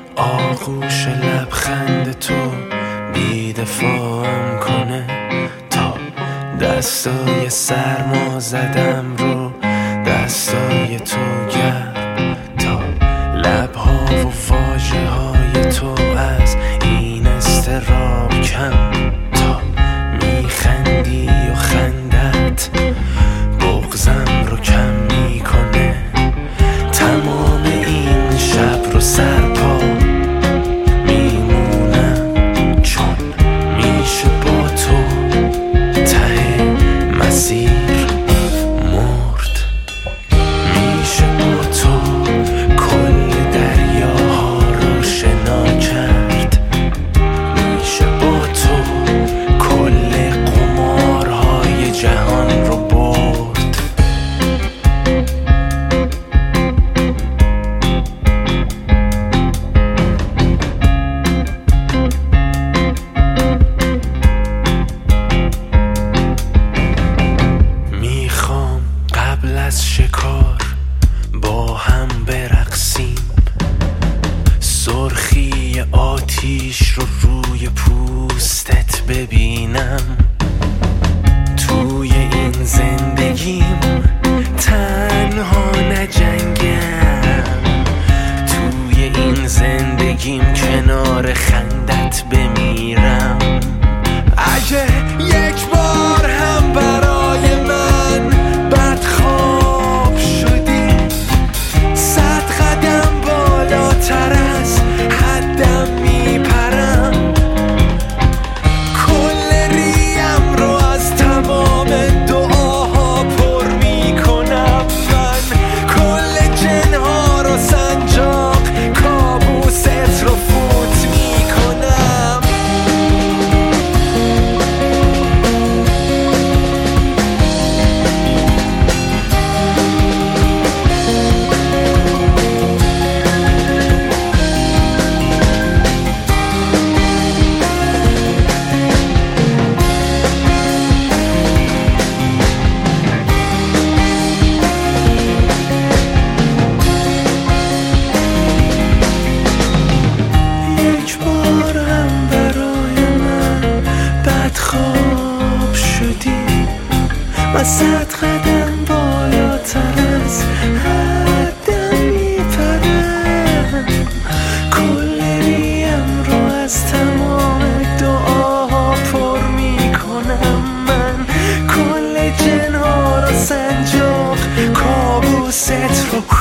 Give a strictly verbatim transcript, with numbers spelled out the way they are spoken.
آغوش لبخند تو بی‌دفاعم کنه تا دستای سرما زدم رو دستای تو گرم، تا لبها و واژه های تو از این استراب کم، تا میخندی و خندت بغزم رو کم میکنه، تمام این شب رو سرپا میمونم چون میشه با تو ته مسیر مرد، میشه با تو کل دریاها رو شنا کرد، میشه با تو کل قمارهای جهان رو برد. میخوام قبل از شکار با هم برقصیم، سرخی آتیش رو روی پوستت ببینم، توی این زندگیم تنها نجنگم، توی این زندگیم کنار خندت بمیرم. اگه یک بار هم برای من بدخواب شدی، صد قدم بالاتر از حدم میپرم، کل ریم رو از تمام دعاها پر میکنم، من کل جنها رو سنجاق کابوست رو فوت میکنم. یک بار هم برای من بدخواب شدی، من صد قدم بالاتر از حدم میپرم، کل ریم رو از تمام دعاها پر میکنم، من کل جنها رو سنجاق کابوست رو